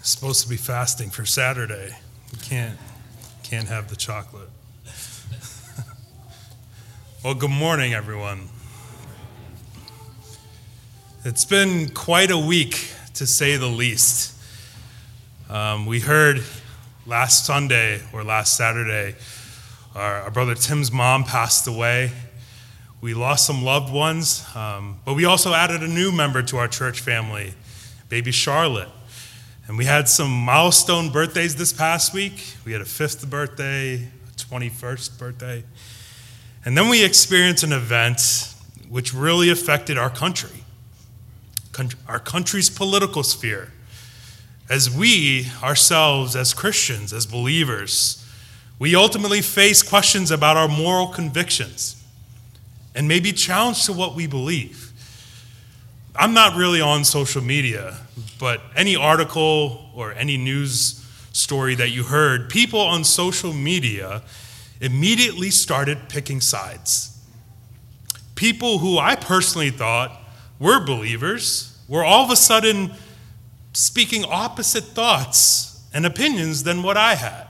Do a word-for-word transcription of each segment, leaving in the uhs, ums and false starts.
Supposed to be fasting for Saturday. You can't, can't have the chocolate. Well, good morning, everyone. It's been quite a week, to say the least. Um, we heard last Sunday or last Saturday, our, our brother Tim's mom passed away. We lost some loved ones, um, but we also added a new member to our church family, baby Charlotte. And we had some milestone birthdays this past week. We had a fifth birthday, a twenty-first birthday. And then we experienced an event which really affected our country, our country's political sphere. As we, ourselves, as Christians, as believers, we ultimately face questions about our moral convictions and may be challenged to what we believe. I'm not really on social media, but any article or any news story that you heard, people on social media immediately started picking sides. People who I personally thought were believers were all of a sudden speaking opposite thoughts and opinions than what I had.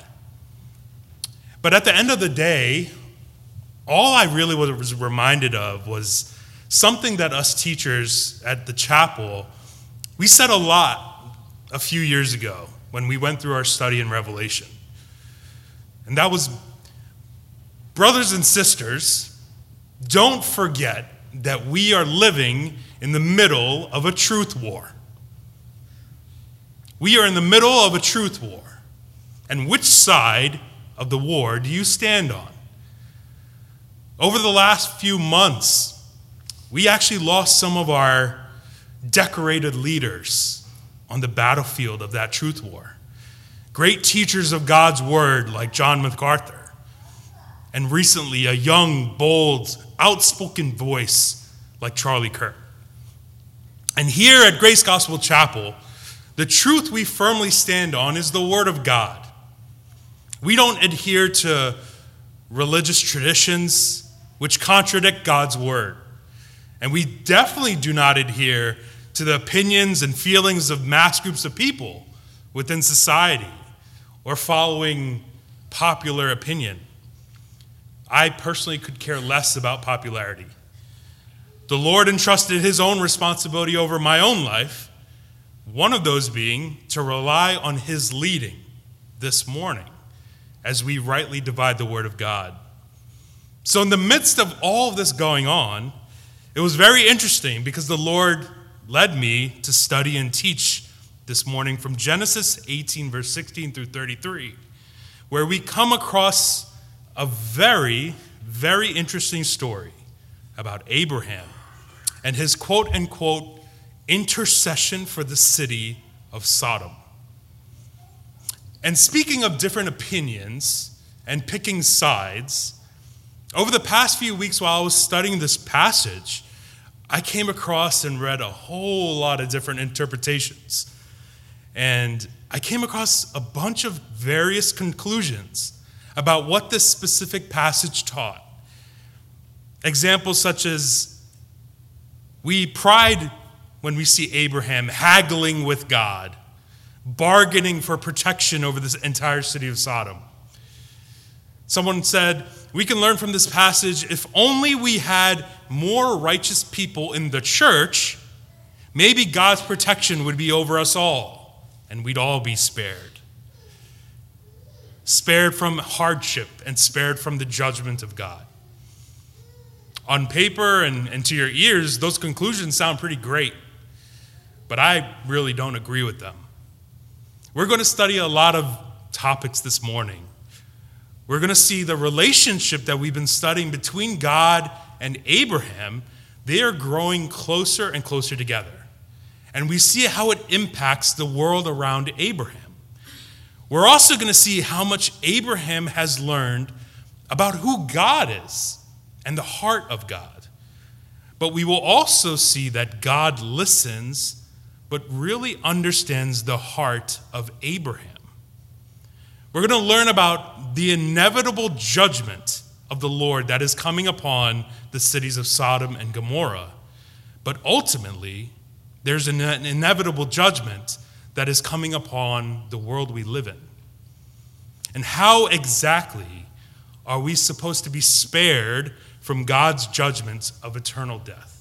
But at the end of the day, all I really was reminded of was something that us teachers at the chapel, we said a lot a few years ago when we went through our study in Revelation. And that was, brothers and sisters, don't forget that we are living in the middle of a truth war. We are in the middle of a truth war. And which side of the war do you stand on? Over the last few months, we actually lost some of our decorated leaders on the battlefield of that truth war. Great teachers of God's word like John MacArthur, and recently a young, bold, outspoken voice like Charlie Kirk. And here at Grace Gospel Chapel, the truth we firmly stand on is the Word of God. We don't adhere to religious traditions which contradict God's Word. And we definitely do not adhere to the opinions and feelings of mass groups of people within society or following popular opinion. I personally could care less about popularity. The Lord entrusted his own responsibility over my own life, one of those being to rely on his leading this morning as we rightly divide the word of God. So in the midst of all of this going on, it was very interesting because the Lord led me to study and teach this morning from Genesis eighteen, verse sixteen through thirty-three, where we come across a very, very interesting story about Abraham and his quote-unquote intercession for the city of Sodom. And speaking of different opinions and picking sides, over the past few weeks while I was studying this passage, I came across and read a whole lot of different interpretations. And I came across a bunch of various conclusions about what this specific passage taught. Examples such as, we pride when we see Abraham haggling with God, bargaining for protection over this entire city of Sodom. Someone said, we can learn from this passage, if only we had more righteous people in the church, maybe God's protection would be over us all, and we'd all be spared. Spared from hardship and spared from the judgment of God. On paper and, and to your ears, those conclusions sound pretty great, but I really don't agree with them. We're going to study a lot of topics this morning. We're going to see the relationship that we've been studying between God and Abraham. They are growing closer and closer together. And we see how it impacts the world around Abraham. We're also going to see how much Abraham has learned about who God is and the heart of God. But we will also see that God listens, but really understands the heart of Abraham. We're going to learn about the inevitable judgment of the Lord that is coming upon the cities of Sodom and Gomorrah. But ultimately, there's an inevitable judgment that is coming upon the world we live in? And how exactly are we supposed to be spared from God's judgments of eternal death?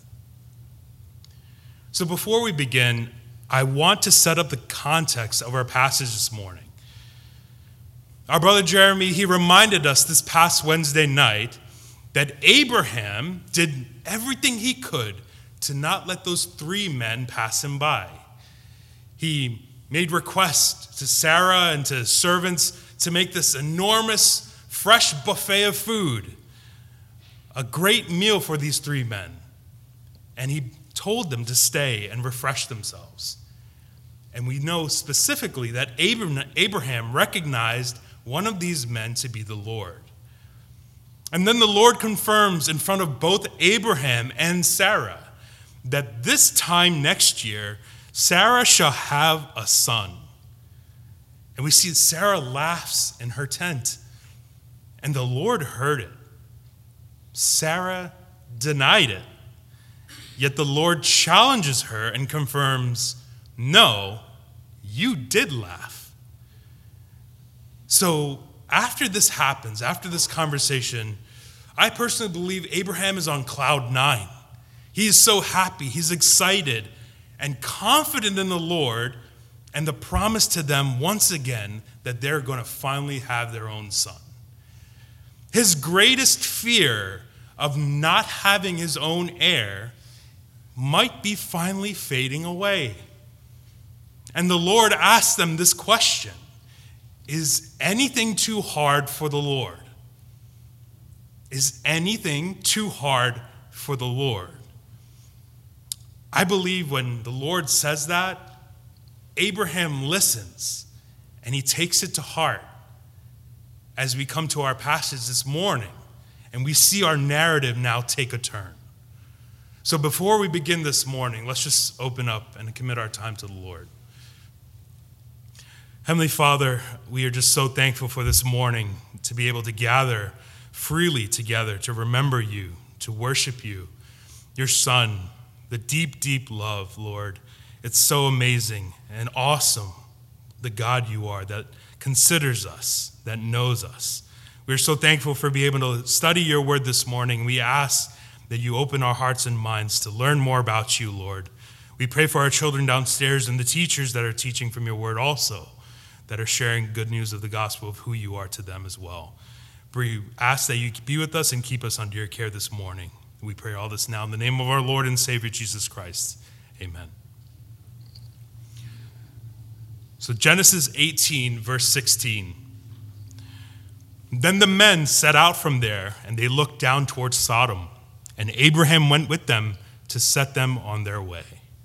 So before we begin, I want to set up the context of our passage this morning. Our brother Jeremy, he reminded us this past Wednesday night that Abraham did everything he could to not let those three men pass him by. He made requests to Sarah and to his servants to make this enormous, fresh buffet of food, a great meal for these three men. And he told them to stay and refresh themselves. And we know specifically that Abraham recognized one of these men to be the Lord. And then the Lord confirms in front of both Abraham and Sarah that this time next year, Sarah shall have a son. And we see Sarah laughs in her tent. And the Lord heard it. Sarah denied it. Yet the Lord challenges her and confirms, no, you did laugh. So after this happens, after this conversation, I personally believe Abraham is on cloud nine. He is so happy, he's excited and confident in the Lord and the promise to them once again that they're going to finally have their own son. His greatest fear of not having his own heir might be finally fading away. And the Lord asked them this question: is anything too hard for the Lord? Is anything too hard for the Lord? I believe when the Lord says that, Abraham listens and he takes it to heart as we come to our passage this morning and we see our narrative now take a turn. So before we begin this morning, let's just open up and commit our time to the Lord. Heavenly Father, we are just so thankful for this morning to be able to gather freely together, to remember you, to worship you, your Son, the deep, deep love, Lord. It's so amazing and awesome, the God you are that considers us, that knows us. We're so thankful for being able to study your word this morning. We ask that you open our hearts and minds to learn more about you, Lord. We pray for our children downstairs and the teachers that are teaching from your word also, that are sharing good news of the gospel of who you are to them as well. We ask that you be with us and keep us under your care this morning. We pray all this now in the name of our Lord and Savior, Jesus Christ. Amen. So Genesis eighteen, verse sixteen. Then the men set out from there, and they looked down towards Sodom, and Abraham went with them to set them on their way.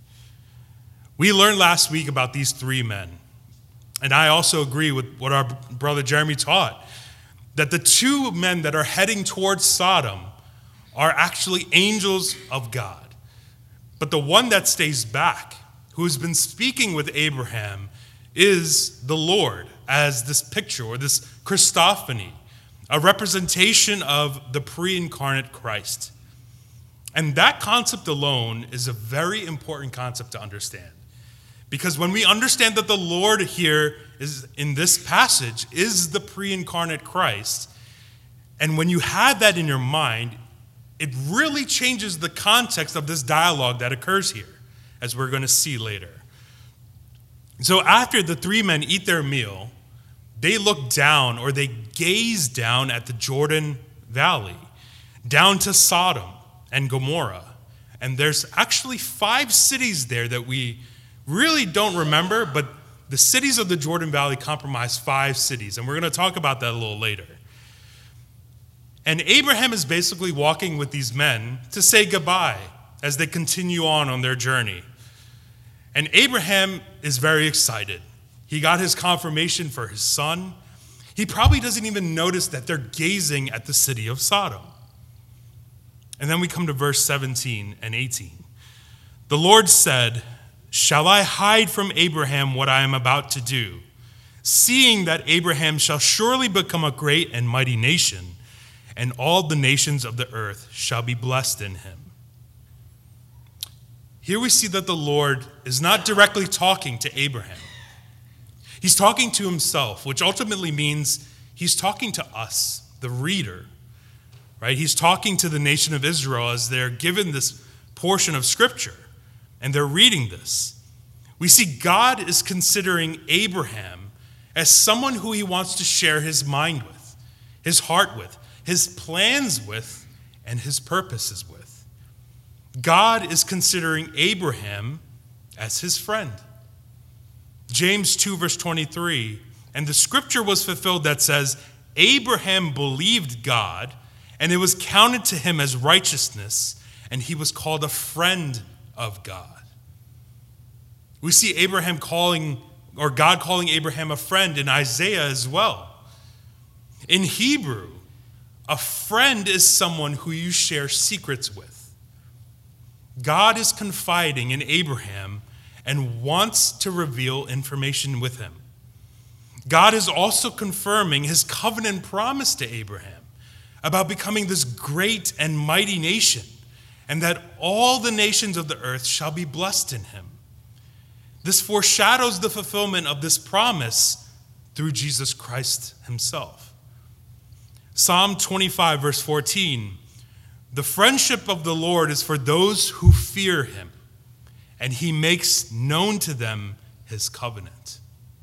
We learned last week about these three men. And I also agree with what our brother Jeremy taught, that the two men that are heading towards Sodom are actually angels of God. But the one that stays back, who has been speaking with Abraham, is the Lord, as this picture or this Christophany, a representation of the pre-incarnate Christ. And that concept alone is a very important concept to understand. Because when we understand that the Lord here is in this passage is the pre-incarnate Christ, and when you have that in your mind, it really changes the context of this dialogue that occurs here, as we're going to see later. So after the three men eat their meal, they look down, or they gaze down at the Jordan Valley, down to Sodom and Gomorrah. And there's actually five cities there that we really don't remember, but the cities of the Jordan Valley comprise five cities, and we're going to talk about that a little later. And Abraham is basically walking with these men to say goodbye as they continue on on their journey. And Abraham is very excited. He got his confirmation for his son. He probably doesn't even notice that they're gazing at the city of Sodom. And then we come to verse seventeen and eighteen. The Lord said, "Shall I hide from Abraham what I am about to do, seeing that Abraham shall surely become a great and mighty nation, and all the nations of the earth shall be blessed in him?" Here we see that the Lord is not directly talking to Abraham. He's talking to himself, which ultimately means he's talking to us, the reader, right? He's talking to the nation of Israel as they're given this portion of Scripture, and they're reading this. We see God is considering Abraham as someone who he wants to share his mind with, his heart with, his plans with, and his purposes with. God is considering Abraham as his friend. James two, verse twenty-three, and the scripture was fulfilled that says, Abraham believed God, and it was counted to him as righteousness, and he was called a friend of God. We see Abraham calling, or God calling Abraham a friend in Isaiah as well. In Hebrew, a friend is someone who you share secrets with. God is confiding in Abraham and wants to reveal information with him. God is also confirming his covenant promise to Abraham about becoming this great and mighty nation, and that all the nations of the earth shall be blessed in him. This foreshadows the fulfillment of this promise through Jesus Christ himself. Psalm twenty-five, verse fourteen, the friendship of the Lord is for those who fear him, and he makes known to them his covenant.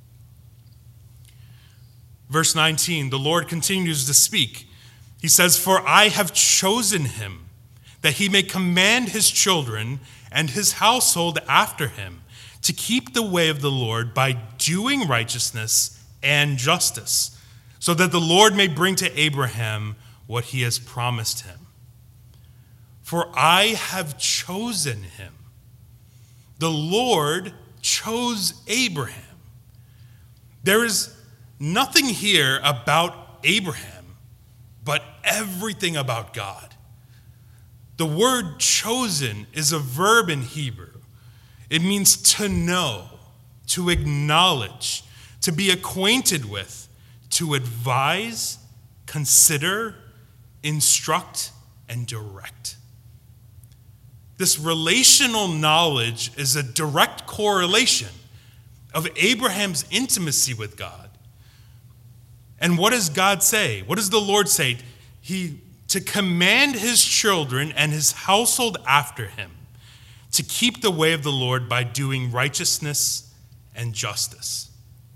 Verse nineteen, the Lord continues to speak. He says, for I have chosen him, that he may command his children and his household after him, to keep the way of the Lord by doing righteousness and justice, so that the Lord may bring to Abraham what he has promised him. For I have chosen him. The Lord chose Abraham. There is nothing here about Abraham, but everything about God. The word chosen is a verb in Hebrew. It means to know, to acknowledge, to be acquainted with, to advise, consider, instruct, and direct. This relational knowledge is a direct correlation of Abraham's intimacy with God. And what does God say? What does the Lord say? He, to command his children and his household after him, to keep the way of the Lord by doing righteousness and justice.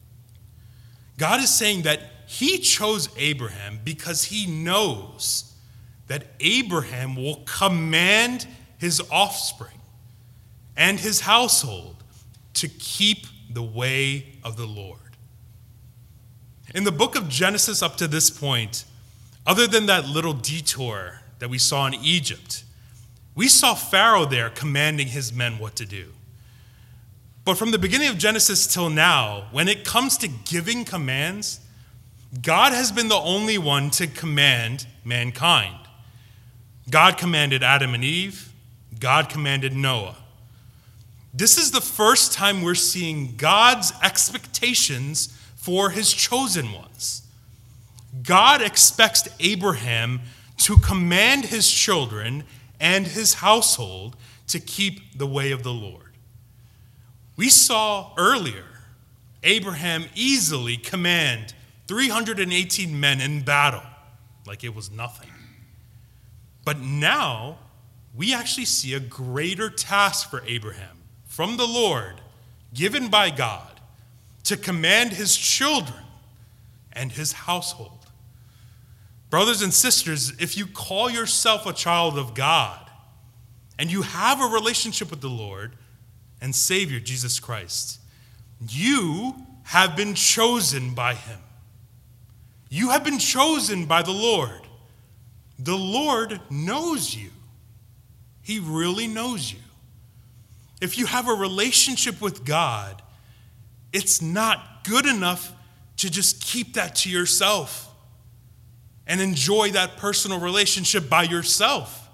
God is saying that he chose Abraham because he knows that Abraham will command his offspring and his household to keep the way of the Lord. In the book of Genesis up to this point, other than that little detour that we saw in Egypt, we saw Pharaoh there commanding his men what to do. But from the beginning of Genesis till now, when it comes to giving commands, God has been the only one to command mankind. God commanded Adam and Eve. God commanded Noah. This is the first time we're seeing God's expectations for his chosen ones. God expects Abraham to command his children and his household to keep the way of the Lord. We saw earlier Abraham easily command three hundred eighteen men in battle like it was nothing. But now we actually see a greater task for Abraham from the Lord, given by God, to command his children and his household. Brothers and sisters, if you call yourself a child of God and you have a relationship with the Lord and Savior Jesus Christ, you have been chosen by him. You have been chosen by the Lord. The Lord knows you. He really knows you. If you have a relationship with God, it's not good enough to just keep that to yourself and enjoy that personal relationship by yourself.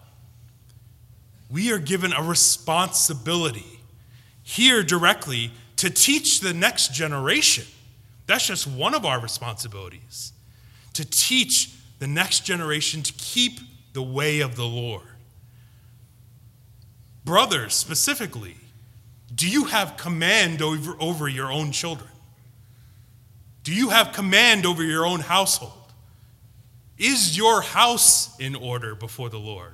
We are given a responsibility here directly to teach the next generation. That's just one of our responsibilities, to teach the next generation to keep the way of the Lord. Brothers, specifically, do you have command over, over your own children? Do you have command over your own household? Is your house in order before the Lord?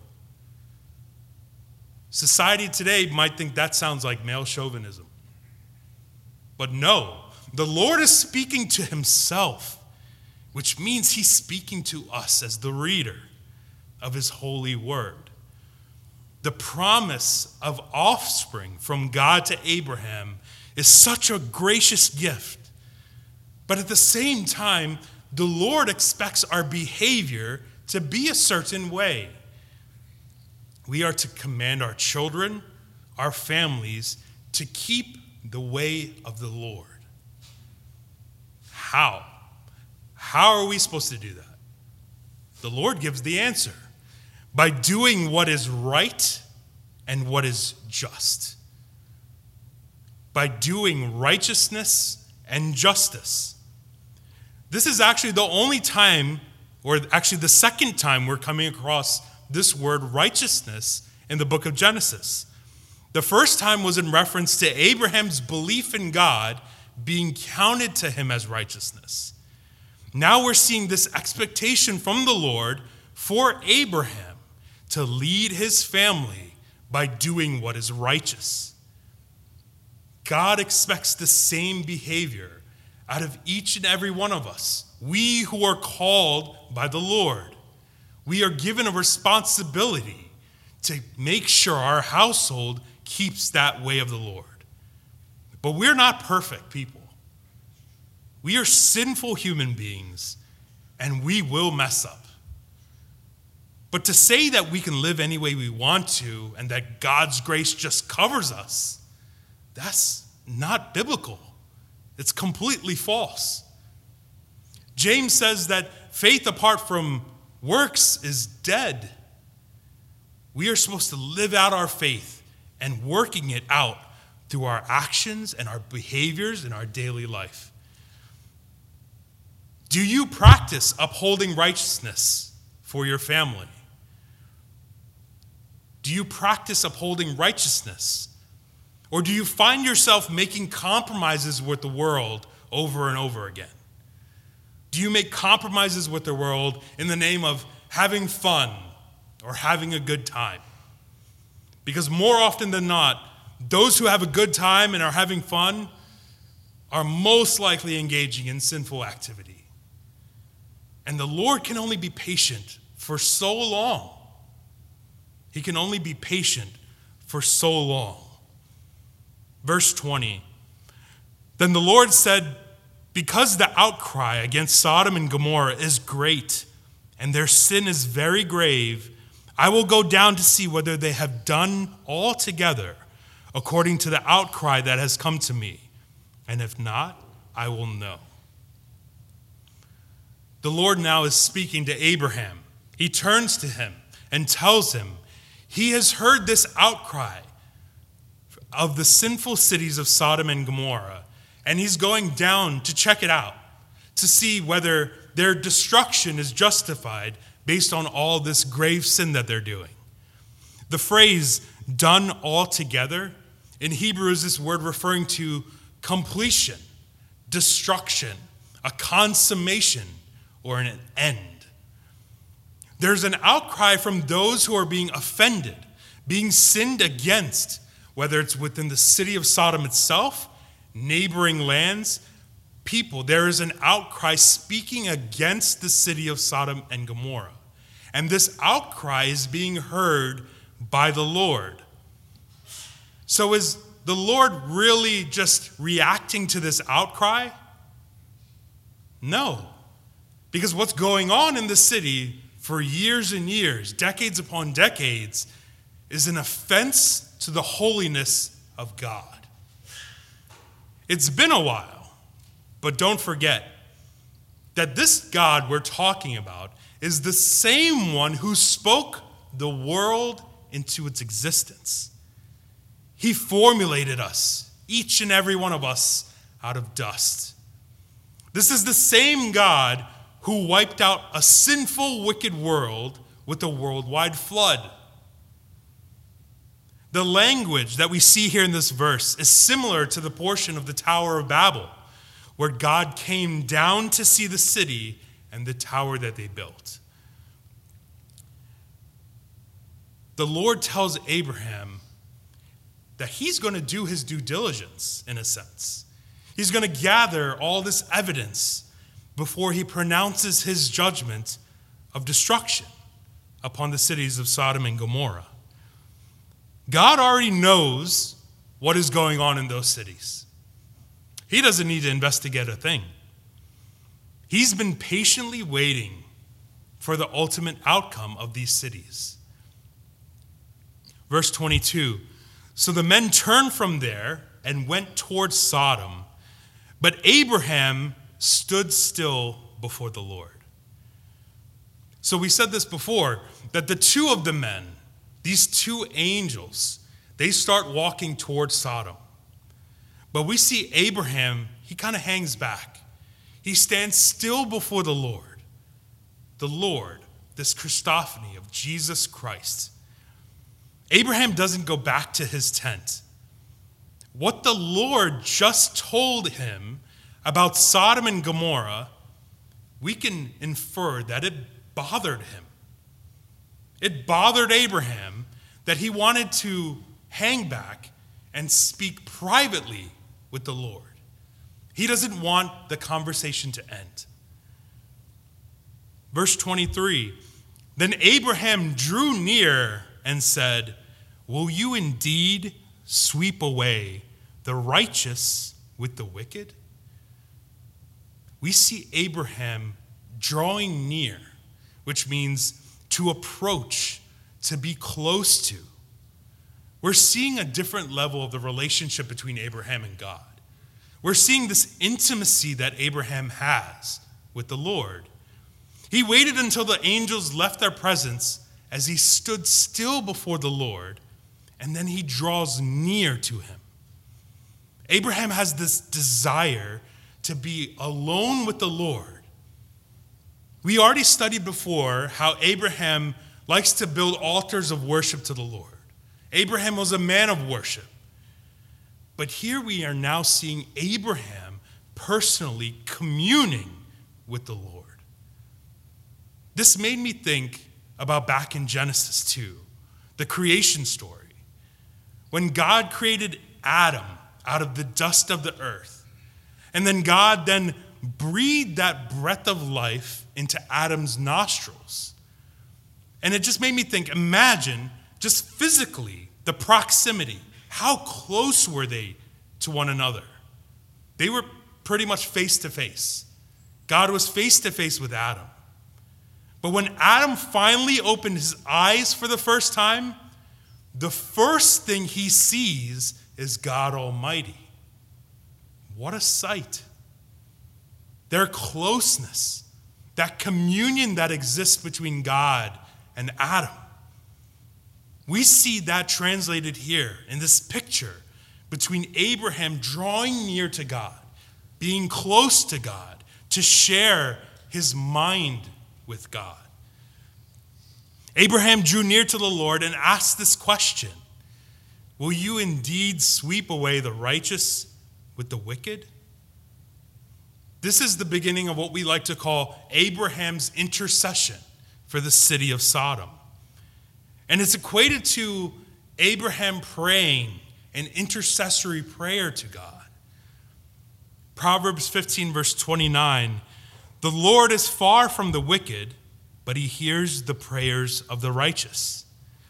Society today might think that sounds like male chauvinism. But no, the Lord is speaking to himself, which means he's speaking to us as the reader of his holy word. The promise of offspring from God to Abraham is such a gracious gift. But at the same time, the Lord expects our behavior to be a certain way. We are to command our children, our families, to keep the way of the Lord. How? How are we supposed to do that? The Lord gives the answer. By doing what is right and what is just. By doing righteousness and justice. This is actually the only time, or actually the second time we're coming across this word righteousness in the book of Genesis. The first time was in reference to Abraham's belief in God being counted to him as righteousness. Now we're seeing this expectation from the Lord for Abraham to lead his family by doing what is righteous. God expects the same behavior out of each and every one of us. We who are called by the Lord, we are given a responsibility to make sure our household keeps that way of the Lord. But we're not perfect people. We are sinful human beings, and we will mess up. But to say that we can live any way we want to and that God's grace just covers us, that's not biblical. It's completely false. James says that faith apart from works is dead. We are supposed to live out our faith and working it out through our actions and our behaviors in our daily life. Do you practice upholding righteousness for your family? Do you practice upholding righteousness? Or do you find yourself making compromises with the world over and over again? Do you make compromises with the world in the name of having fun or having a good time? Because more often than not, those who have a good time and are having fun are most likely engaging in sinful activity. And the Lord can only be patient for so long. He can only be patient for so long. Verse twenty, then the Lord said, because the outcry against Sodom and Gomorrah is great, and their sin is very grave, I will go down to see whether they have done altogether according to the outcry that has come to me. And if not, I will know. The Lord now is speaking to Abraham. He turns to him and tells him he has heard this outcry of the sinful cities of Sodom and Gomorrah, and he's going down to check it out, to see whether their destruction is justified based on all this grave sin that they're doing. The phrase done altogether in Hebrew is this word referring to completion, destruction, a consummation, or an end. There's an outcry from those who are being offended, being sinned against, whether it's within the city of Sodom itself, neighboring lands, people. There is an outcry speaking against the city of Sodom and Gomorrah. And this outcry is being heard by the Lord. So is the Lord really just reacting to this outcry? No. Because what's going on in the city for years and years, decades upon decades, is an offense to the holiness of God. It's been a while, but don't forget that this God we're talking about is the same one who spoke the world into its existence. He formulated us, each and every one of us, out of dust. This is the same God who wiped out a sinful, wicked world with a worldwide flood. The language that we see here in this verse is similar to the portion of the Tower of Babel, where God came down to see the city and the tower that they built. The Lord tells Abraham that he's going to do his due diligence, in a sense. He's going to gather all this evidence before he pronounces his judgment of destruction upon the cities of Sodom and Gomorrah. God already knows what is going on in those cities. He doesn't need to investigate a thing. He's been patiently waiting for the ultimate outcome of these cities. Verse twenty-two, so the men turned from there and went towards Sodom, but Abraham stood still before the Lord. So we said this before, that the two of the men, these two angels, they start walking towards Sodom. But we see Abraham, he kind of hangs back. He stands still before the Lord. The Lord, this Christophany of Jesus Christ. Abraham doesn't go back to his tent. What the Lord just told him about Sodom and Gomorrah, we can infer that it bothered him. It bothered Abraham that he wanted to hang back and speak privately with the Lord. He doesn't want the conversation to end. Verse twenty-three, then Abraham drew near and said, will you indeed sweep away the righteous with the wicked? We see Abraham drawing near, which means to approach, to be close to. We're seeing a different level of the relationship between Abraham and God. We're seeing this intimacy that Abraham has with the Lord. He waited until the angels left their presence as he stood still before the Lord, and then he draws near to him. Abraham has this desire to be alone with the Lord. We already studied before how Abraham likes to build altars of worship to the Lord. Abraham was a man of worship. But here we are now seeing Abraham personally communing with the Lord. This made me think about back in Genesis two, the creation story. When God created Adam out of the dust of the earth, and then God then breathed that breath of life into Adam's nostrils. And it just made me think, imagine just physically the proximity. How close were they to one another? They were pretty much face to face. God was face to face with Adam. But when Adam finally opened his eyes for the first time, the first thing he sees is God Almighty. What a sight. Their closeness, that communion that exists between God and Adam. We see that translated here in this picture between Abraham drawing near to God, being close to God, to share his mind with God. Abraham drew near to the Lord and asked this question, will you indeed sweep away the righteous with the wicked? This is the beginning of what we like to call Abraham's intercession for the city of Sodom. And it's equated to Abraham praying an intercessory prayer to God. Proverbs fifteen, verse twenty-nine, the Lord is far from the wicked, but he hears the prayers of the righteous.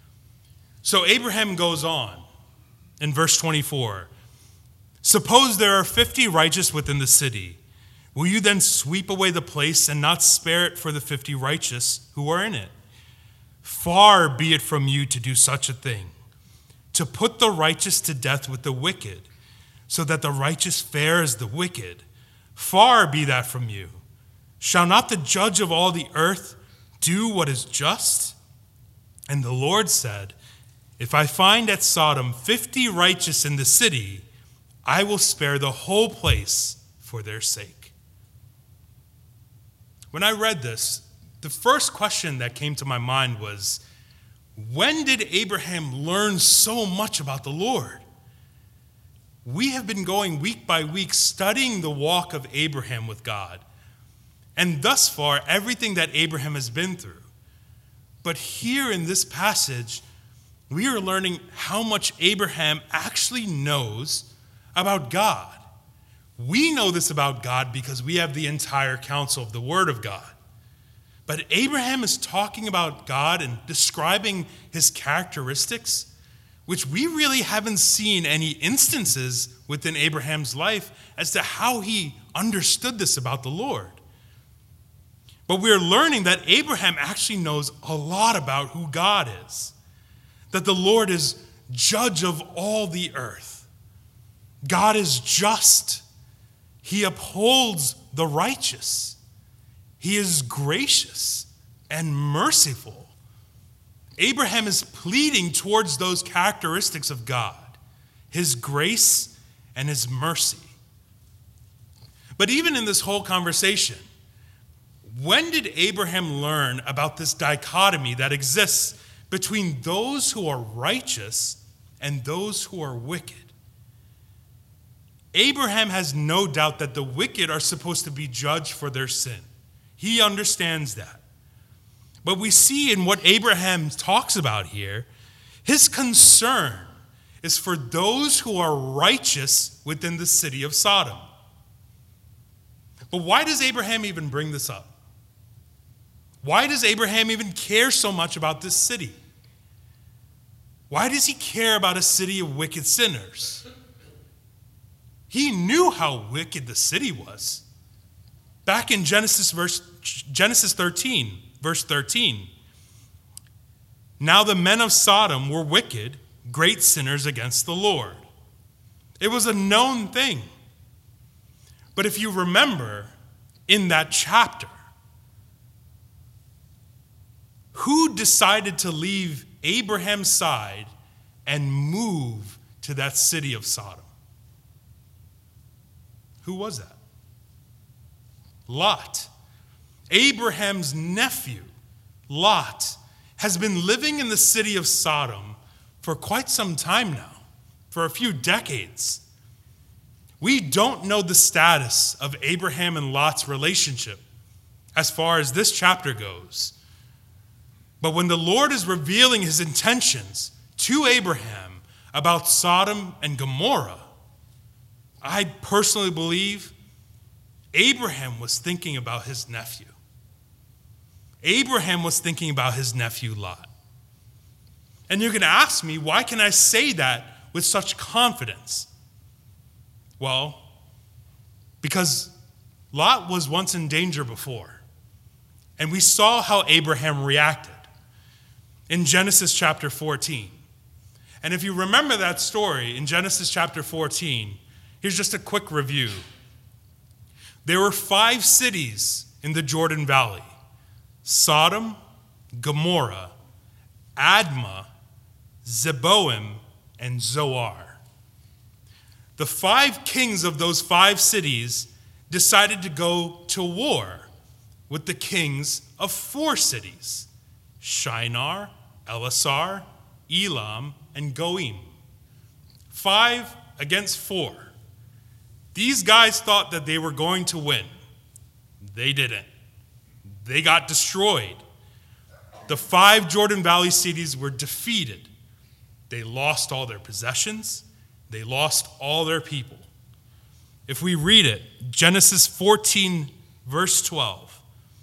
So Abraham goes on in verse twenty-four. Suppose there are fifty righteous within the city. Will you then sweep away the place and not spare it for the fifty righteous who are in it? Far be it from you to do such a thing, to put the righteous to death with the wicked, so that the righteous fare as the wicked. Far be that from you. Shall not the judge of all the earth do what is just? And the Lord said, if I find at Sodom fifty righteous in the city, I will spare the whole place for their sake. When I read this, the first question that came to my mind was, when did Abraham learn so much about the Lord? we have been going week by week studying the walk of Abraham with God. And thus far, everything that Abraham has been through. But here in this passage, we are learning how much Abraham actually knows about God. We know this about God because we have the entire counsel of the Word of God. But Abraham is talking about God and describing his characteristics, which we really haven't seen any instances within Abraham's life as to how he understood this about the Lord. But we're learning that Abraham actually knows a lot about who God is, that the Lord is judge of all the earth. God is just. He upholds the righteous. He is gracious and merciful. Abraham is pleading towards those characteristics of God, his grace and his mercy. But even in this whole conversation, when did Abraham learn about this dichotomy that exists between those who are righteous and those who are wicked? Abraham has no doubt that the wicked are supposed to be judged for their sin. He understands that. But we see in what Abraham talks about here, his concern is for those who are righteous within the city of Sodom. But why does Abraham even bring this up? Why does Abraham even care so much about this city? Why does he care about a city of wicked sinners? He knew how wicked the city was. Back in Genesis verse Genesis thirteen, verse thirteen. Now the men of Sodom were wicked, great sinners against the Lord. It was a known thing. But if you remember in that chapter, who decided to leave Abraham's side and move to that city of Sodom? Who was that? Lot. Abraham's nephew, Lot, has been living in the city of Sodom for quite some time now, for a few decades. We don't know the status of Abraham and Lot's relationship as far as this chapter goes. But when the Lord is revealing his intentions to Abraham about Sodom and Gomorrah, I personally believe Abraham was thinking about his nephew. Abraham was thinking about his nephew Lot. And you're going to ask me, why can I say that with such confidence? Well, because Lot was once in danger before. And we saw how Abraham reacted in Genesis chapter fourteen. And if you remember that story in Genesis chapter fourteen, here's just a quick review. There were five cities in the Jordan Valley: Sodom, Gomorrah, Admah, Zeboim, and Zoar. The five kings of those five cities decided to go to war with the kings of four cities: Shinar, Elasar, Elam, and Goim. Five against four. These guys thought that they were going to win. They didn't. They got destroyed. The five Jordan Valley cities were defeated. They lost all their possessions. They lost all their people. If we read it, Genesis fourteen, verse twelve.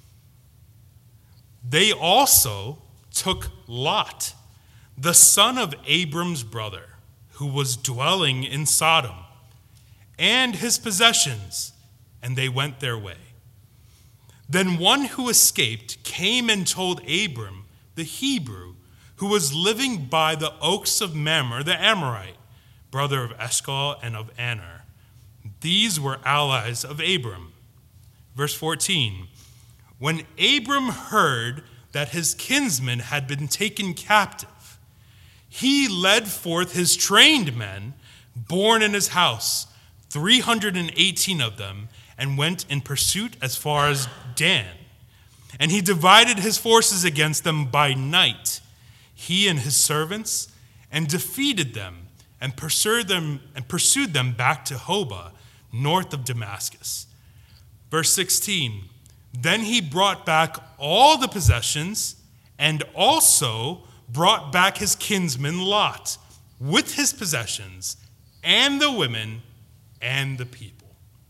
They also took Lot, the son of Abram's brother, who was dwelling in Sodom, and his possessions, and they went their way. Then one who escaped came and told Abram, the Hebrew, who was living by the oaks of Mamre, the Amorite, brother of Eshcol and of Aner. These were allies of Abram. Verse fourteen, when Abram heard that his kinsmen had been taken captive, he led forth his trained men, born in his house, three hundred eighteen of them, and went in pursuit as far as Dan. And he divided his forces against them by night, he and his servants, and defeated them, and pursued them and pursued them back to Hobah, north of Damascus. Verse sixteen, then he brought back all the possessions and also brought back his kinsman Lot with his possessions and the women and the people.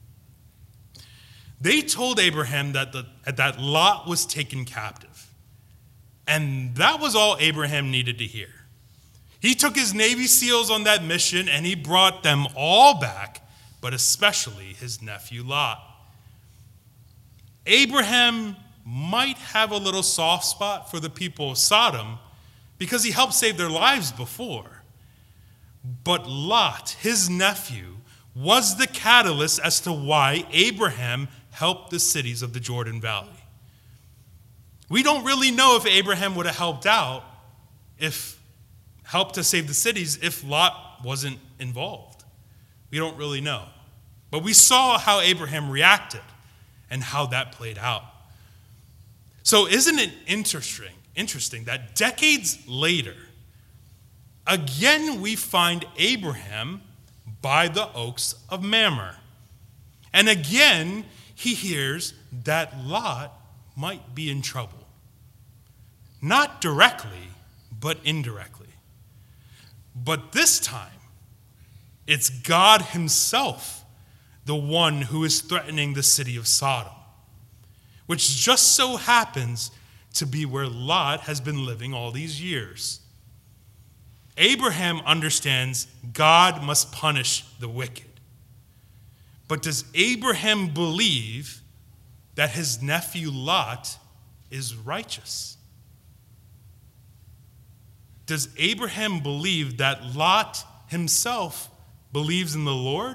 They told Abraham that, the, that Lot was taken captive. And that was all Abraham needed to hear. He took his Navy SEALs on that mission and he brought them all back, but especially his nephew Lot. Abraham might have a little soft spot for the people of Sodom because he helped save their lives before. But Lot, his nephew, was the catalyst as to why Abraham helped the cities of the Jordan Valley. We don't really know if Abraham would have helped out, if helped to save the cities, if Lot wasn't involved. We don't really know. But we saw how Abraham reacted and how that played out. So isn't it interesting, interesting that decades later, again we find Abraham by the oaks of Mamre. And again, he hears that Lot might be in trouble. Not directly, but indirectly. But this time, it's God himself, the one who is threatening the city of Sodom, which just so happens to be where Lot has been living all these years. Abraham understands God must punish the wicked. But does Abraham believe that his nephew Lot is righteous? Does Abraham believe that Lot himself believes in the Lord?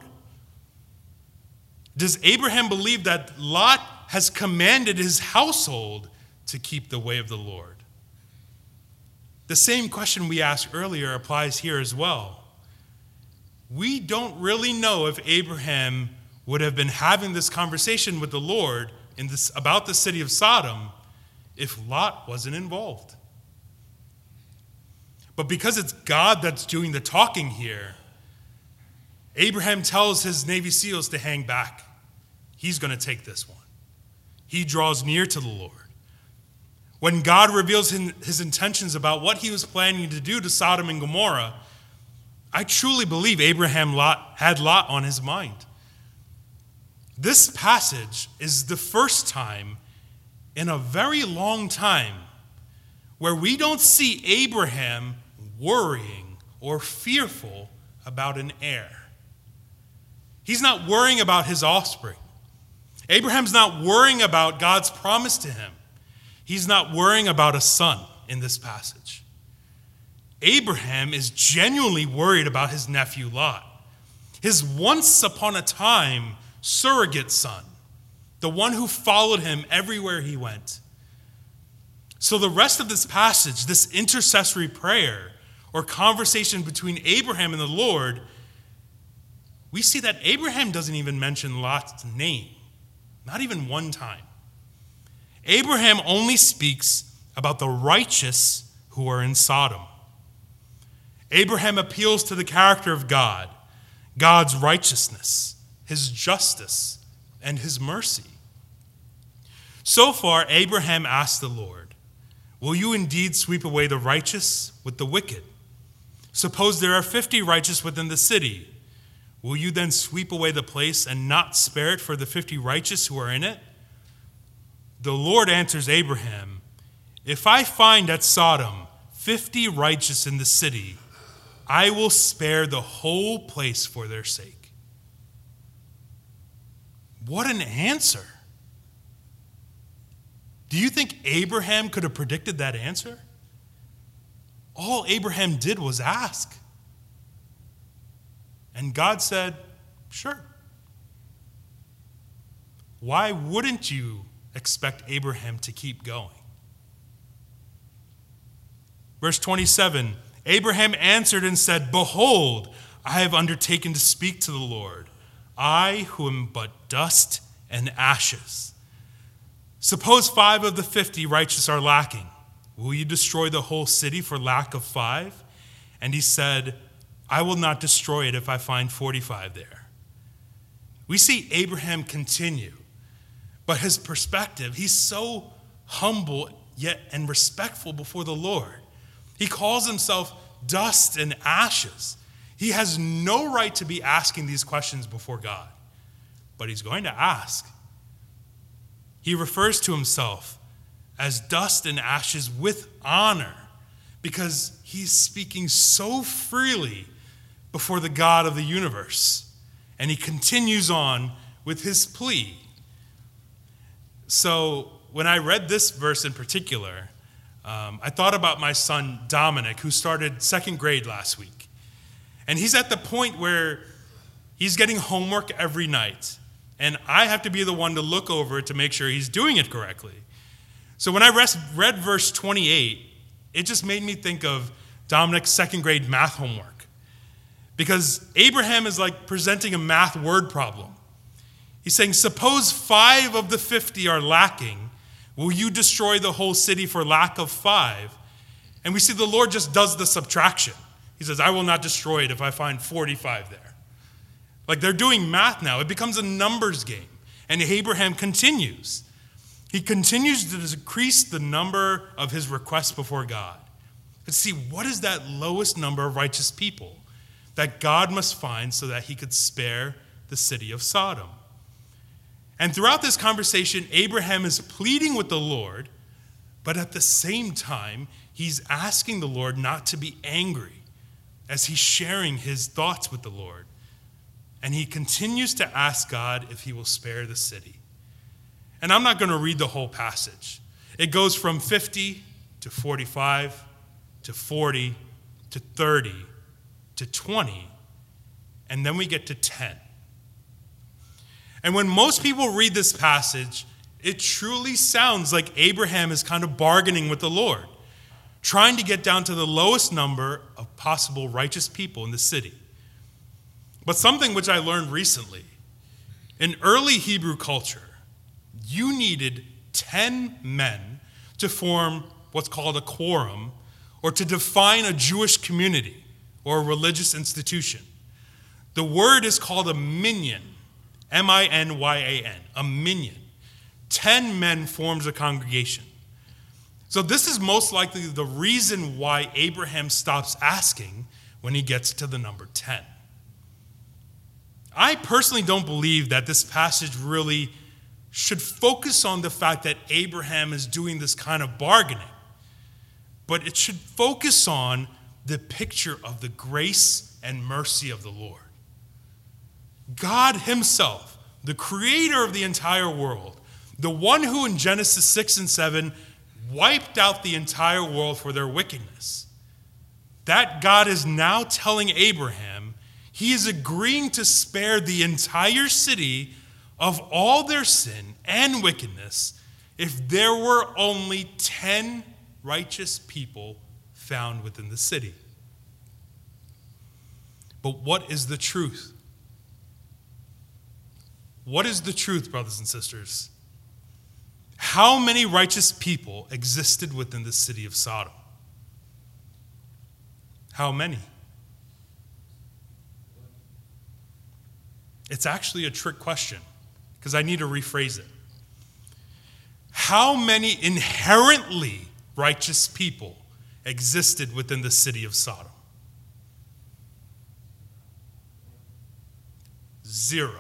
Does Abraham believe that Lot has commanded his household to keep the way of the Lord? The same question we asked earlier applies here as well. We don't really know if Abraham would have been having this conversation with the Lord in this, about the city of Sodom if Lot wasn't involved. But because it's God that's doing the talking here, Abraham tells his Navy SEALs to hang back. He's going to take this one. He draws near to the Lord. When God reveals his intentions about what he was planning to do to Sodom and Gomorrah, I truly believe Abraham Lot had Lot on his mind. This passage is the first time in a very long time where we don't see Abraham worrying or fearful about an heir. He's not worrying about his offspring. Abraham's not worrying about God's promise to him. He's not worrying about a son in this passage. Abraham is genuinely worried about his nephew Lot, his once upon a time surrogate son, the one who followed him everywhere he went. So the rest of this passage, this intercessory prayer or conversation between Abraham and the Lord, we see that Abraham doesn't even mention Lot's name, not even one time. Abraham only speaks about the righteous who are in Sodom. Abraham appeals to the character of God, God's righteousness, his justice, and his mercy. So far, Abraham asked the Lord, "Will you indeed sweep away the righteous with the wicked? Suppose there are fifty righteous within the city. Will you then sweep away the place and not spare it for the fifty righteous who are in it?" The Lord answers Abraham, "If I find at Sodom fifty righteous in the city, I will spare the whole place for their sake." What an answer. Do you think Abraham could have predicted that answer? All Abraham did was ask. And God said, "Sure." Why wouldn't you expect Abraham to keep going? Verse twenty-seven, Abraham answered and said, "Behold, I have undertaken to speak to the Lord, I who am but dust and ashes. Suppose five of the fifty righteous are lacking. Will you destroy the whole city for lack of five?" And he said, I will not destroy it if I find forty-five there. We see Abraham continue, but his perspective, he's so humble yet and respectful before the Lord. He calls himself dust and ashes. He has no right to be asking these questions before God, but he's going to ask. He refers to himself as dust and ashes with honor because he's speaking so freely before the God of the universe. And he continues on with his plea. So when I read this verse in particular, um, I thought about my son Dominic, who started second grade last week. And he's at the point where he's getting homework every night. And I have to be the one to look over it to make sure he's doing it correctly. So when I read verse twenty-eight, it just made me think of Dominic's second grade math homework. Because Abraham is like presenting a math word problem. He's saying, suppose five of the fifty are lacking. Will you destroy the whole city for lack of five? And we see the Lord just does the subtraction. He says, I will not destroy it if I find forty-five there. Like they're doing math now. It becomes a numbers game. And Abraham continues. He continues to decrease the number of his requests before God. Let's see, what is that lowest number of righteous people that God must find so that he could spare the city of Sodom? And throughout this conversation, Abraham is pleading with the Lord, but at the same time, he's asking the Lord not to be angry as he's sharing his thoughts with the Lord. And he continues to ask God if he will spare the city. And I'm not going to read the whole passage. It goes from fifty to forty-five to forty to thirty to twenty, and then we get to ten. And when most people read this passage, it truly sounds like Abraham is kind of bargaining with the Lord, trying to get down to the lowest number of possible righteous people in the city. But something which I learned recently, in early Hebrew culture, you needed ten men to form what's called a quorum, or to define a Jewish community or a religious institution. The word is called a minyan, M I N Y A N, a minyan. Ten men forms a congregation. So this is most likely the reason why Abraham stops asking when he gets to the number ten. I personally don't believe that this passage really should focus on the fact that Abraham is doing this kind of bargaining, but it should focus on the picture of the grace and mercy of the Lord. God himself, the creator of the entire world, the one who in Genesis six and seven wiped out the entire world for their wickedness, that God is now telling Abraham he is agreeing to spare the entire city of all their sin and wickedness if there were only ten righteous people found within the city. But what is the truth? What is the truth, brothers and sisters? How many righteous people existed within the city of Sodom? How many? It's actually a trick question, because I need to rephrase it. How many inherently righteous people existed within the city of Sodom? Zero.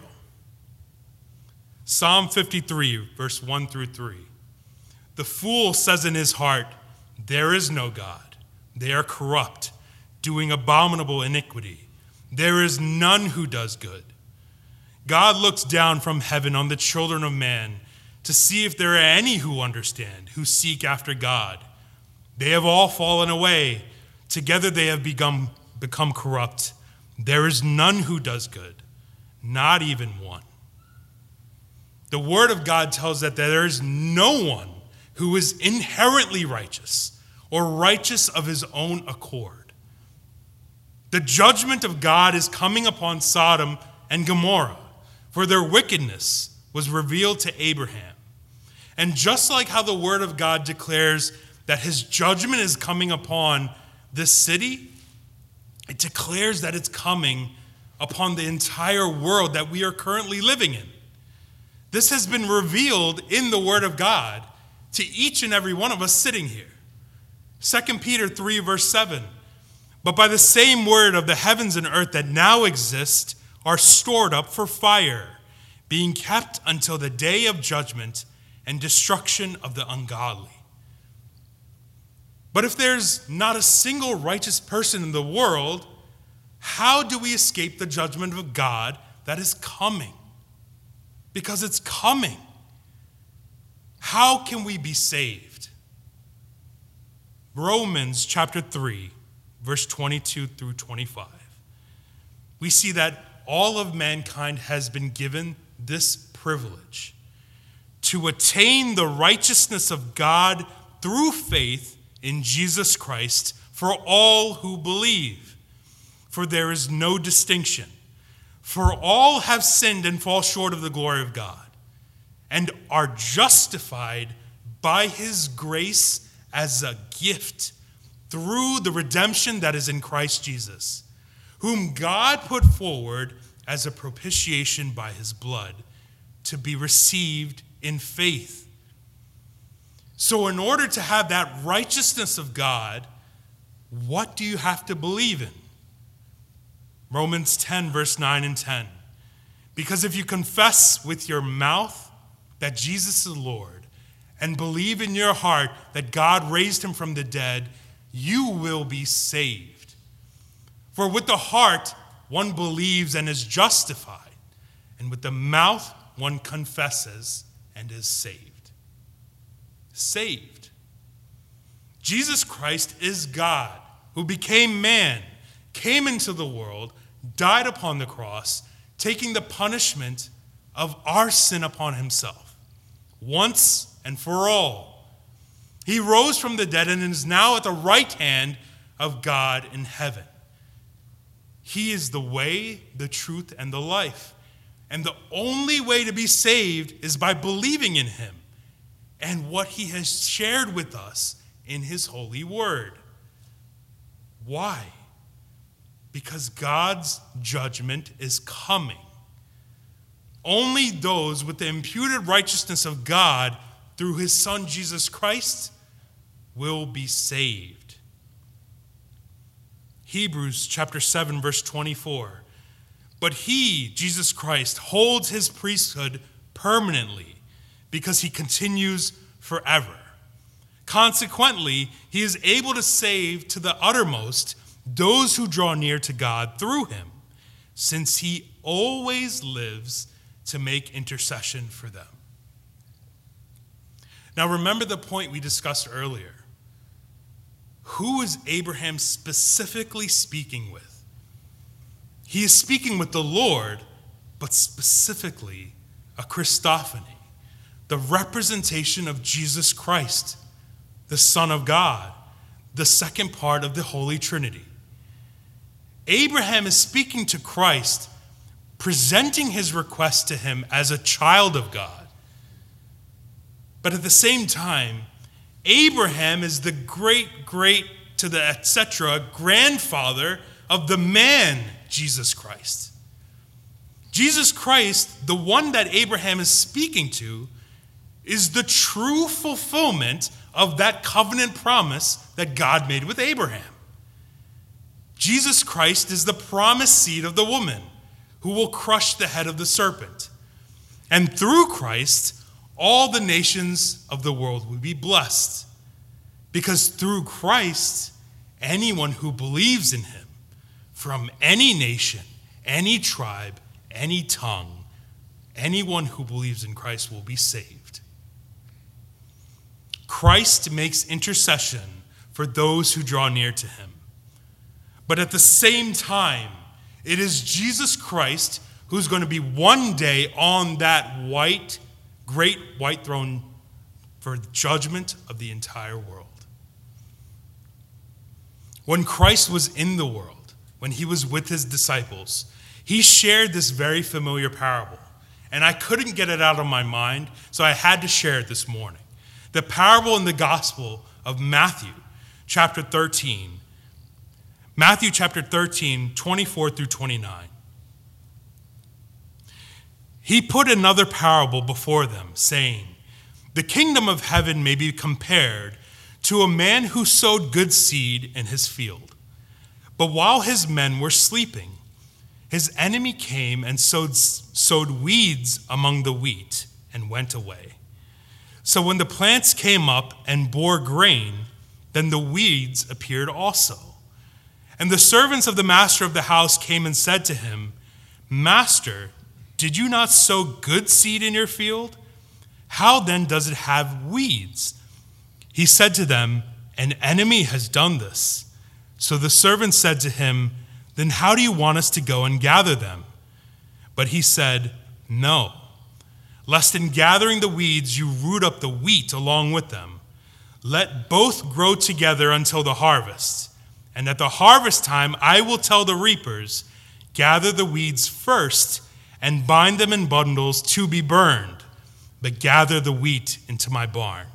Psalm fifty-three, verse one through three. The fool says in his heart, there is no God. They are corrupt, doing abominable iniquity. There is none who does good. God looks down from heaven on the children of man to see if there are any who understand, who seek after God. They have all fallen away. Together they have become, become corrupt. There is none who does good, not even one. The word of God tells us that there is no one who is inherently righteous or righteous of his own accord. The judgment of God is coming upon Sodom and Gomorrah, for their wickedness was revealed to Abraham. And just like how the word of God declares that his judgment is coming upon this city, It declares that it's coming upon the entire world that we are currently living in. This has been revealed in the Word of God to each and every one of us sitting here. Second Peter three, verse seven. But by the same word of the heavens and earth that now exist are stored up for fire, being kept until the day of judgment and destruction of the ungodly. But if there's not a single righteous person in the world, how do we escape the judgment of God that is coming? Because it's coming. How can we be saved? Romans chapter three, verse twenty-two through twenty-five. We see that all of mankind has been given this privilege to attain the righteousness of God through faith in Jesus Christ for all who believe. For there is no distinction. For all have sinned and fall short of the glory of God, and are justified by his grace as a gift through the redemption that is in Christ Jesus, whom God put forward as a propitiation by his blood to be received in faith. So in order to have that righteousness of God, what do you have to believe in? Romans ten, verse nine and ten. Because if you confess with your mouth that Jesus is Lord and believe in your heart that God raised him from the dead, you will be saved. For with the heart one believes and is justified, and with the mouth one confesses and is saved. Saved. Jesus Christ is God, who became man, came into the world, died upon the cross, taking the punishment of our sin upon himself, once and for all. He rose from the dead and is now at the right hand of God in heaven. He is the way, the truth, and the life. And the only way to be saved is by believing in him and what he has shared with us in his holy word. Why? Because God's judgment is coming. Only those with the imputed righteousness of God through his Son Jesus Christ will be saved. Hebrews chapter seven, verse twenty-four. But he, Jesus Christ, holds his priesthood permanently because he continues forever. Consequently, he is able to save to the uttermost those who draw near to God through him, since he always lives to make intercession for them. Now remember the point we discussed earlier. Who is Abraham specifically speaking with? He is speaking with the Lord, but specifically a Christophany, the representation of Jesus Christ, the Son of God, the second part of the Holy Trinity. Abraham is speaking to Christ, presenting his request to him as a child of God. But at the same time, Abraham is the great, great, to the et cetera, grandfather of the man, Jesus Christ. Jesus Christ, the one that Abraham is speaking to, is the true fulfillment of that covenant promise that God made with Abraham. Jesus Christ is the promised seed of the woman who will crush the head of the serpent. And through Christ, all the nations of the world will be blessed. Because through Christ, anyone who believes in him, from any nation, any tribe, any tongue, anyone who believes in Christ will be saved. Christ makes intercession for those who draw near to him. But at the same time, it is Jesus Christ who's going to be one day on that white, great white throne for judgment of the entire world. When Christ was in the world, when he was with his disciples, he shared this very familiar parable. And I couldn't get it out of my mind, so I had to share it this morning. The parable in the Gospel of Matthew, chapter thirteen. Matthew chapter thirteen, twenty-four through twenty-nine. He put another parable before them, saying, "The kingdom of heaven may be compared to a man who sowed good seed in his field. But while his men were sleeping, his enemy came and sowed, sowed weeds among the wheat and went away. So when the plants came up and bore grain, then the weeds appeared also. And the servants of the master of the house came and said to him, 'Master, did you not sow good seed in your field? How then does it have weeds?' He said to them, 'An enemy has done this.' So the servants said to him, 'Then how do you want us to go and gather them?' But he said, 'No, lest in gathering the weeds you root up the wheat along with them. Let both grow together until the harvest. And at the harvest time I will tell the reapers, gather the weeds first and bind them in bundles to be burned, but gather the wheat into my barn.'"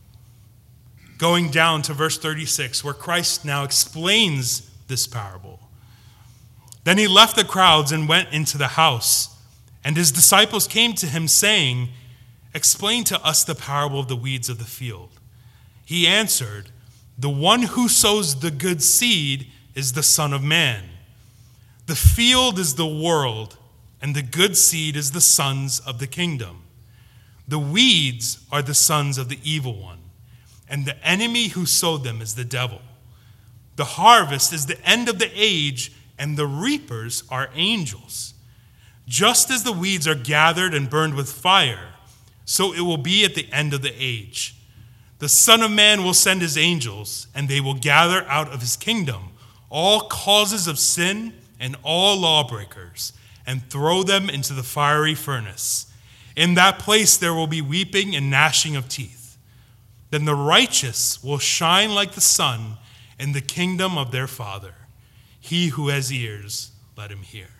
Going down to verse thirty-six, where Christ now explains this parable. "Then he left the crowds and went into the house. And his disciples came to him, saying, 'Explain to us the parable of the weeds of the field.' He answered, 'The one who sows the good seed is the Son of Man. The field is the world, and the good seed is the sons of the kingdom. The weeds are the sons of the evil one, and the enemy who sowed them is the devil. The harvest is the end of the age, and the reapers are angels. Just as the weeds are gathered and burned with fire, so it will be at the end of the age. The Son of Man will send his angels, and they will gather out of his kingdom all causes of sin and all lawbreakers, and throw them into the fiery furnace. In that place there will be weeping and gnashing of teeth. Then the righteous will shine like the sun in the kingdom of their Father. He who has ears, let him hear."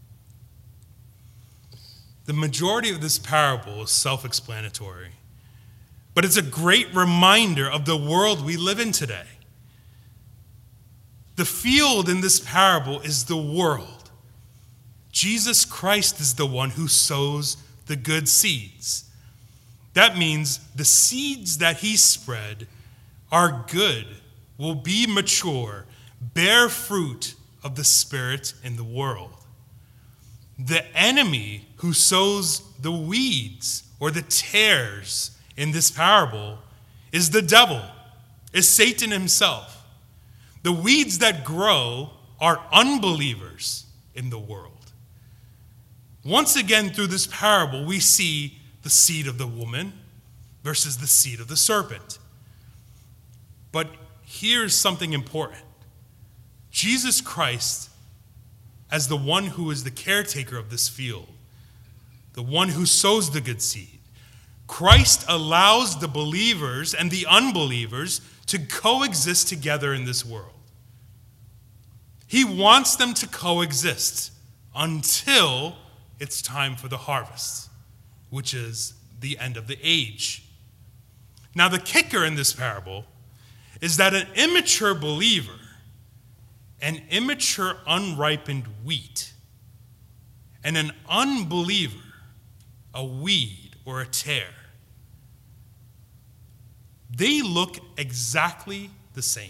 The majority of this parable is self-explanatory, but it's a great reminder of the world we live in today. The field in this parable is the world. Jesus Christ is the one who sows the good seeds. That means the seeds that he spread are good, will be mature, bear fruit of the Spirit in the world. The enemy who sows the weeds or the tares in this parable is the devil, is Satan himself. The weeds that grow are unbelievers in the world. Once again, through this parable, we see the seed of the woman versus the seed of the serpent. But here's something important. Jesus Christ, as the one who is the caretaker of this field, the one who sows the good seed, Christ allows the believers and the unbelievers to coexist together in this world. He wants them to coexist until it's time for the harvest, which is the end of the age. Now, the kicker in this parable is that an immature believer, an immature unripened wheat, and an unbeliever, a weed or a tare, they look exactly the same.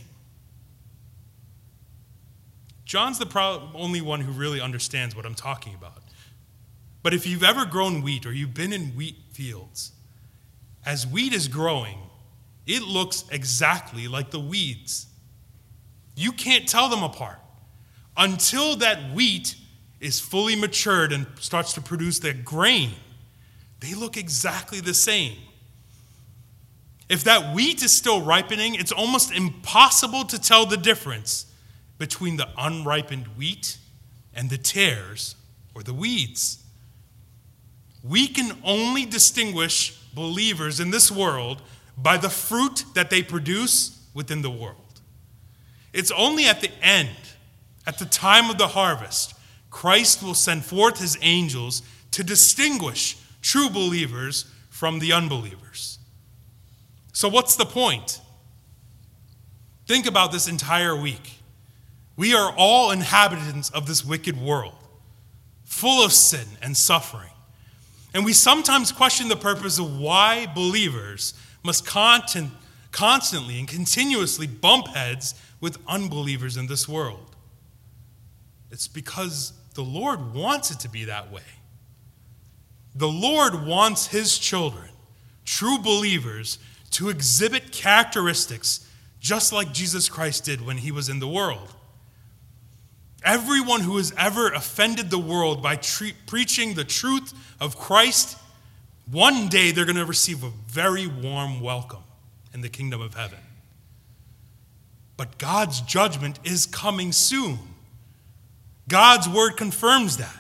John's the pro- only one who really understands what I'm talking about. But if you've ever grown wheat or you've been in wheat fields, as wheat is growing, it looks exactly like the weeds. You can't tell them apart until that wheat is fully matured and starts to produce their grain. They look exactly the same. If that wheat is still ripening, it's almost impossible to tell the difference between the unripened wheat and the tares or the weeds. We can only distinguish believers in this world by the fruit that they produce within the world. It's only at the end, at the time of the harvest, Christ will send forth his angels to distinguish true believers from the unbelievers. So what's the point? Think about this entire week. We are all inhabitants of this wicked world, full of sin and suffering. And we sometimes question the purpose of why believers must content, constantly and continuously bump heads with unbelievers in this world. It's because the Lord wants it to be that way. The Lord wants his children, true believers, to exhibit characteristics just like Jesus Christ did when he was in the world. Everyone who has ever offended the world by tre- preaching the truth of Christ, one day they're going to receive a very warm welcome in the kingdom of heaven. But God's judgment is coming soon. God's word confirms that.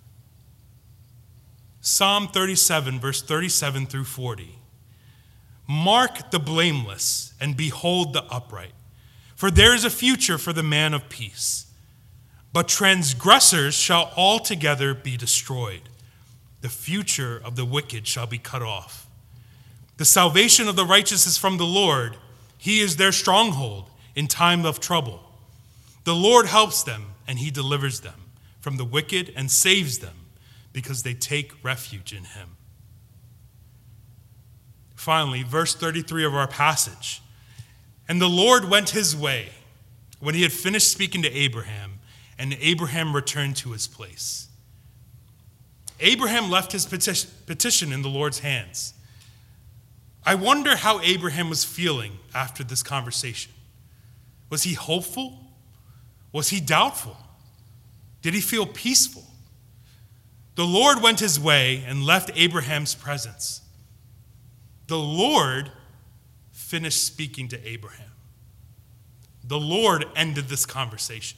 Psalm thirty-seven, verse thirty-seven through forty. Mark the blameless and behold the upright, for there is a future for the man of peace. But transgressors shall altogether be destroyed. The future of the wicked shall be cut off. The salvation of the righteous is from the Lord. He is their stronghold in time of trouble. The Lord helps them, and he delivers them from the wicked and saves them, because they take refuge in him. Finally, verse thirty-three of our passage. And the Lord went his way when he had finished speaking to Abraham, and Abraham returned to his place. Abraham left his petition, petition in the Lord's hands. I wonder how Abraham was feeling after this conversation. Was he hopeful? Was he doubtful? Did he feel peaceful? The Lord went his way and left Abraham's presence. The Lord finished speaking to Abraham. The Lord ended this conversation.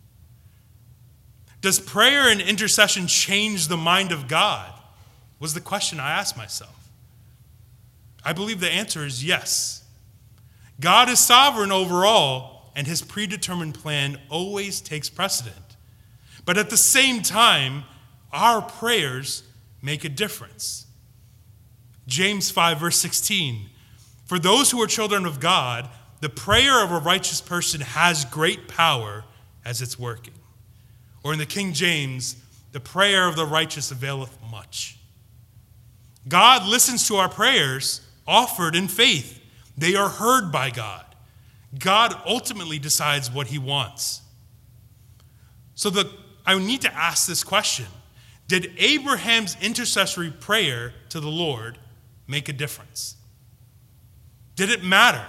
Does prayer and intercession change the mind of God? Was the question I asked myself. I believe the answer is yes. God is sovereign over all, and his predetermined plan always takes precedent. But at the same time, our prayers make a difference. James five, verse sixteen. For those who are children of God, the prayer of a righteous person has great power as it's working. Or in the King James, the prayer of the righteous availeth much. God listens to our prayers offered in faith. They are heard by God. God ultimately decides what he wants. So the, I need to ask this question. Did Abraham's intercessory prayer to the Lord make a difference? Did it matter?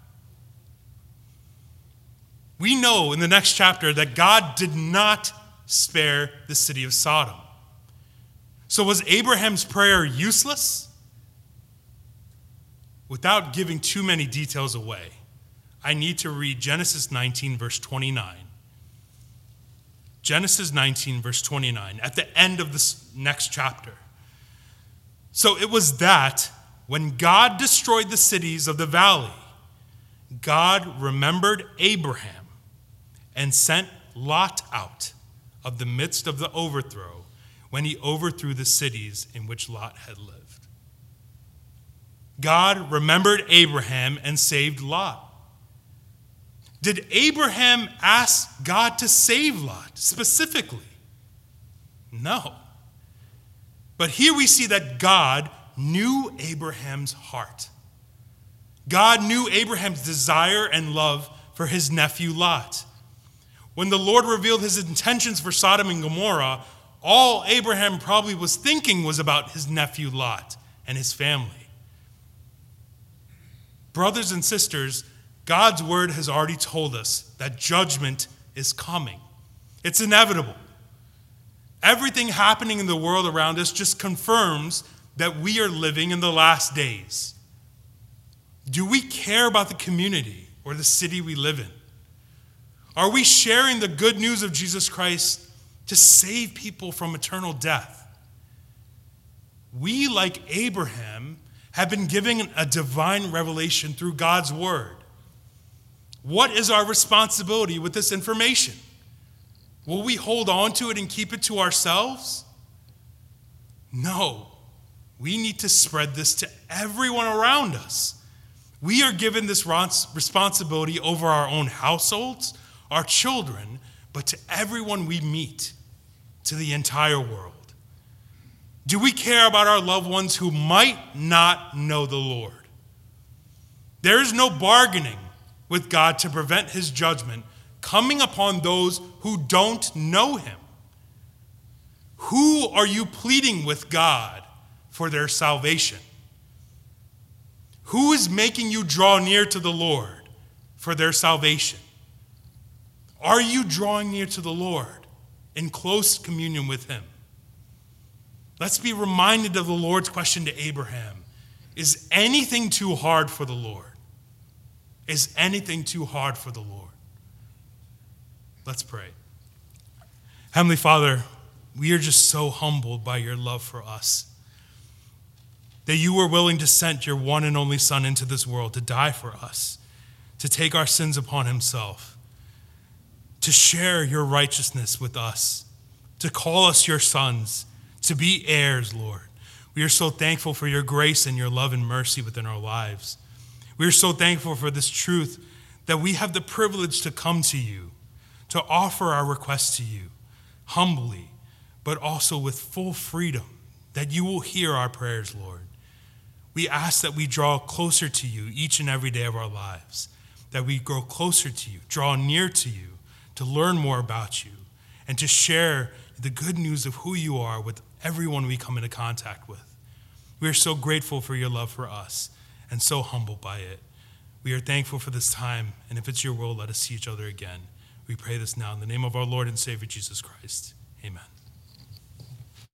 We know in the next chapter that God did not spare the city of Sodom. So was Abraham's prayer useless? Without giving too many details away, I need to read Genesis nineteen, verse twenty-nine. Genesis nineteen, verse twenty-nine, at the end of this next chapter. So it was that when God destroyed the cities of the valley, God remembered Abraham and sent Lot out of the midst of the overthrow when he overthrew the cities in which Lot had lived. God remembered Abraham and saved Lot. Did Abraham ask God to save Lot specifically? No. But here we see that God knew Abraham's heart. God knew Abraham's desire and love for his nephew Lot. When the Lord revealed his intentions for Sodom and Gomorrah, all Abraham probably was thinking was about his nephew Lot and his family. Brothers and sisters, God's word has already told us that judgment is coming. It's inevitable. Everything happening in the world around us just confirms that we are living in the last days. Do we care about the community or the city we live in? Are we sharing the good news of Jesus Christ to save people from eternal death? We, like Abraham, have been given a divine revelation through God's word. What is our responsibility with this information? Will we hold on to it and keep it to ourselves? No. We need to spread this to everyone around us. We are given this responsibility over our own households, our children, but to everyone we meet, to the entire world? Do we care about our loved ones who might not know the Lord? There is no bargaining with God to prevent his judgment coming upon those who don't know him. Who are you pleading with God for their salvation? Who is making you draw near to the Lord for their salvation? Are you drawing near to the Lord in close communion with him? Let's be reminded of the Lord's question to Abraham. Is anything too hard for the Lord? Is anything too hard for the Lord? Let's pray. Heavenly Father, we are just so humbled by your love for us, that you were willing to send your one and only Son into this world to die for us, to take our sins upon himself, to share your righteousness with us, to call us your sons, to be heirs, Lord. We are so thankful for your grace and your love and mercy within our lives. We are so thankful for this truth that we have the privilege to come to you, to offer our requests to you, humbly, but also with full freedom, that you will hear our prayers, Lord. We ask that we draw closer to you each and every day of our lives, that we grow closer to you, draw near to you, to learn more about you, and to share the good news of who you are with everyone we come into contact with. We are so grateful for your love for us and so humbled by it. We are thankful for this time, and if it's your will, let us see each other again. We pray this now in the name of our Lord and Savior, Jesus Christ. Amen.